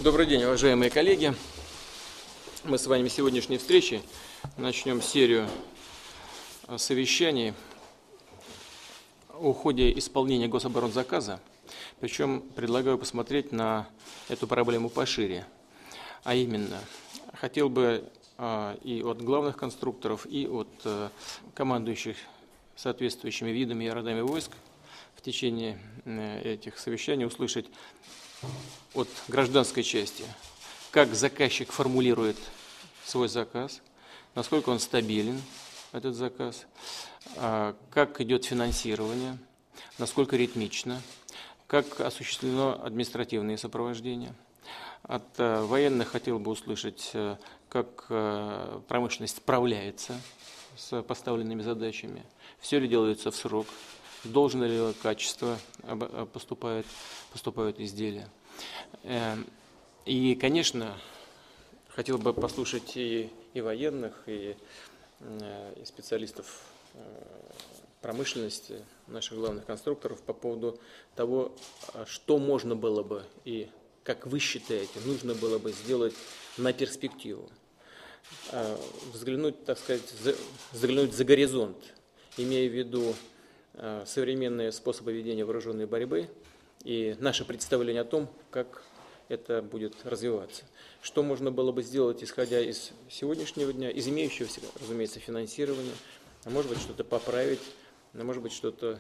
Добрый день, уважаемые коллеги. Мы с вами сегодняшней встречи начнем серию совещаний о ходе исполнения гособоронзаказа. Причем предлагаю посмотреть на эту проблему пошире. А именно, хотел бы и от главных конструкторов, и от командующих соответствующими видами и родами войск в течение этих совещаний услышать от гражданской части, как заказчик формулирует свой заказ, насколько он стабилен, этот заказ, как идет финансирование, насколько ритмично, как осуществлено административное сопровождение. От военных хотел бы услышать, как промышленность справляется с поставленными задачами, все ли делается в срок, должно ли качество поступают изделия. И, конечно, хотел бы послушать и военных, и специалистов промышленности, наших главных конструкторов по поводу того, что можно было бы и, как вы считаете, нужно было бы сделать на перспективу. Взглянуть, так сказать, заглянуть за горизонт, имея в виду современные способы ведения вооруженной борьбы и наше представление о том, как это будет развиваться. Что можно было бы сделать, исходя из сегодняшнего дня, из имеющегося, разумеется, финансирования, а может быть, что-то поправить, а может быть, что-то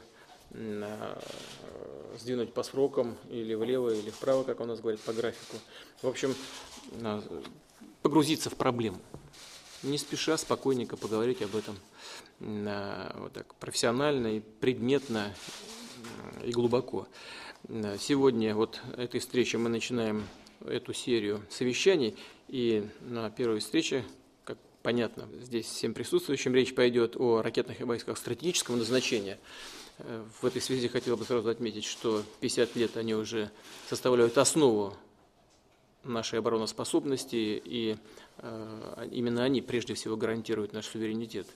сдвинуть по срокам или влево, или вправо, как у нас говорят, по графику. В общем, погрузиться в проблему. Не спеша, спокойненько поговорить об этом вот так, профессионально и предметно и глубоко. Сегодня вот этой встречи мы начинаем эту серию совещаний, и на первой встрече, как понятно, здесь всем присутствующим речь пойдет о ракетных войсках стратегического назначения. В этой связи хотел бы сразу отметить, что 50 лет они уже составляют основу нашей обороноспособности, и именно они прежде всего гарантируют наш суверенитет.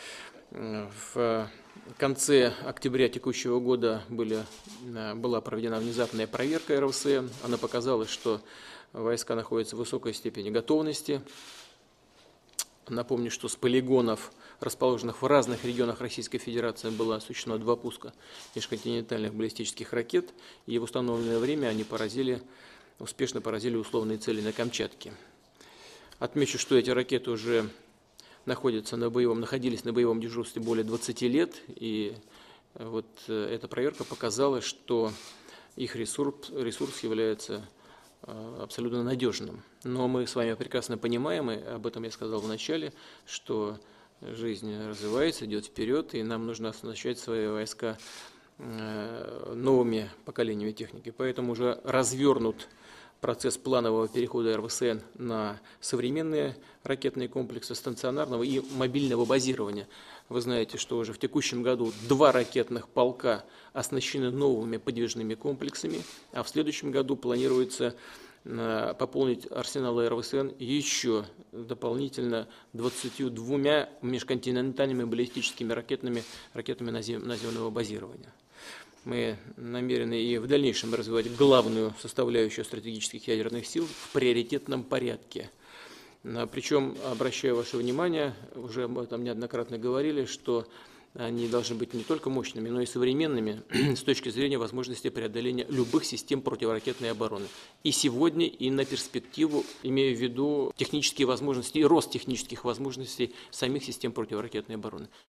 В конце октября текущего года была проведена внезапная проверка РВСН. Она показала, что войска находятся в высокой степени готовности. Напомню, что с полигонов, расположенных в разных регионах Российской Федерации, было осуществлено 2 пуска межконтинентальных баллистических ракет, и в установленное время они успешно поразили условные цели на Камчатке. Отмечу, что эти ракеты уже находились на боевом дежурстве более 20 лет, и вот эта проверка показала, что их ресурс является абсолютно надежным. Но мы с вами прекрасно понимаем, и об этом я сказал в начале, что жизнь развивается, идет вперед, и нам нужно оснащать свои войска новыми поколениями техники. Поэтому уже развернут процесс планового перехода РВСН на современные ракетные комплексы стационарного и мобильного базирования. Вы знаете, что уже в текущем году 2 ракетных полка оснащены новыми подвижными комплексами, а в следующем году планируется пополнить арсенал РВСН еще дополнительно 22 межконтинентальными баллистическими ракетами наземного базирования. Мы намерены и в дальнейшем развивать главную составляющую стратегических ядерных сил в приоритетном порядке. Причем, обращаю ваше внимание, уже об этом неоднократно говорили, что они должны быть не только мощными, но и современными с точки зрения возможности преодоления любых систем противоракетной обороны. И сегодня, и на перспективу, имея в виду технические возможности и рост технических возможностей самих систем противоракетной обороны.